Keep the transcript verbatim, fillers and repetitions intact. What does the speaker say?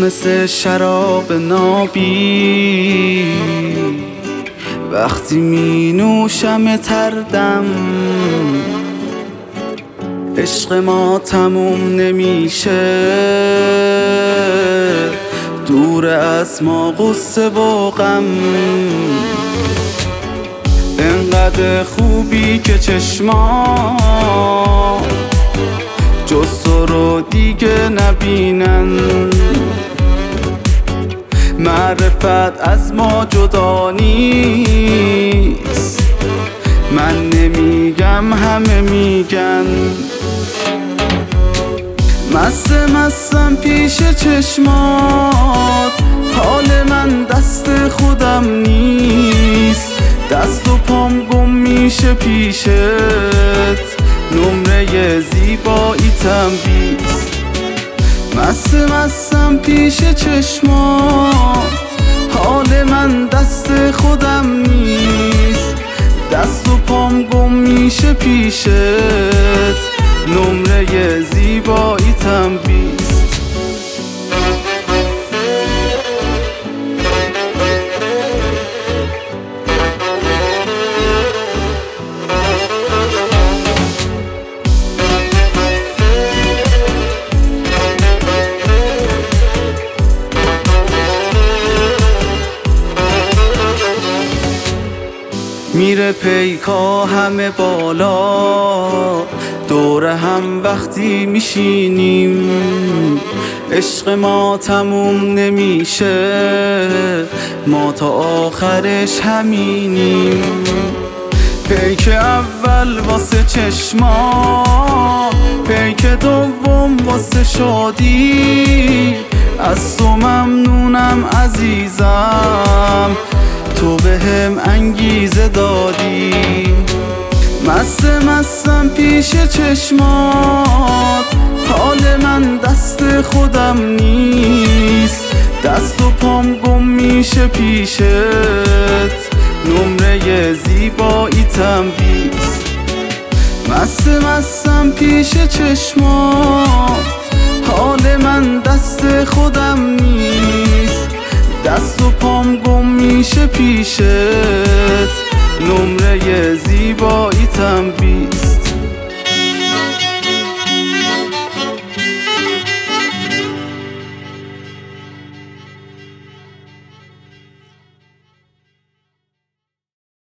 مثل شراب نابی، وقتی می نوشم تردم عشق ما تموم نمیشه. دور از ما غصه و غم، انقدر خوبی که چشما جز تو رو دیگه نبینن. معرفت از ما جدا نیست، من نمیگم همه میگن. مست مستم پیش چشمات، حال من دست خودم نیست. دست و پام گم میشه پیشت، نمره زیباییتم بیست. مست مستم پیش چشمات، حال من دست خودم نیست. دست و پام گم میشه پیشت، نمره زیباییتم بیست. میره پیکا همه بالا، دور هم وقتی میشینیم. عشق ما تموم نمیشه، ما تا آخرش همینیم. پیک اول واسه چشما، پیک دوم واسه شادی. از تو ممنونم عزیزم، تو بهم انگیزه دادی. مست مستم پیش چشمات، حال من دست خودم نیست. دست و پام گم میشه پیشت، نمره زیباییتم بیست. مست مستم پیش چشمات، حال من دست خودم نیست. دست و پام گم میشه پیشت، نمره زیباییتم بیست.